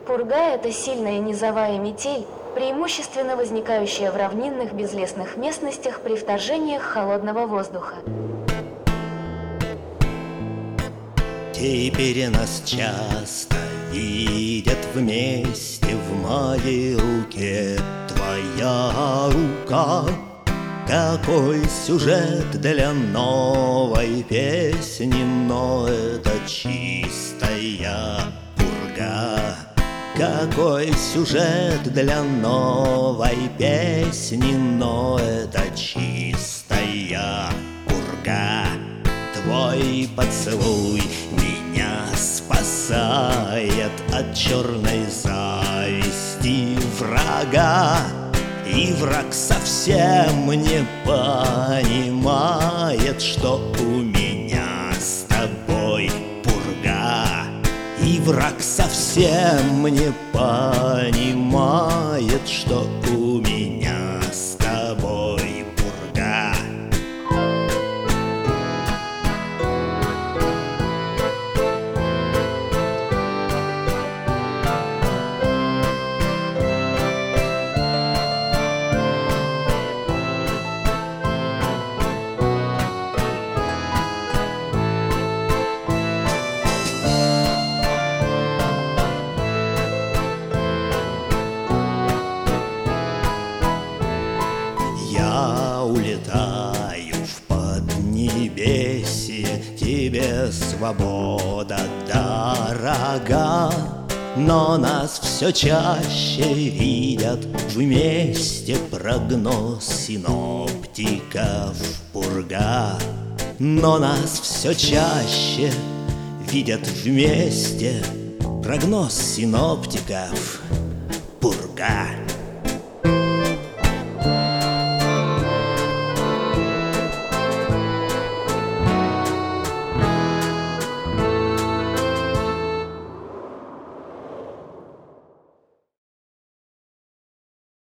Пурга – это сильная низовая метель, преимущественно возникающая в равнинных безлесных местностях при вторжениях холодного воздуха. Теперь нас часто видят вместе. В моей руке твоя рука. Какой сюжет для новой песни, но это чистая пурга. Какой сюжет для новой песни, но это чистая пурга. Твой поцелуй меня спасает от черной зависти врага. И враг совсем не понимает, что у меня с тобой пурга. И враг совсем не понимает, что у меня с тобой пурга. Я улетаю в поднебесье, тебе свобода дорога. Но нас все чаще видят вместе, прогноз синоптиков пурга. Но нас все чаще видят вместе, прогноз синоптиков пурга.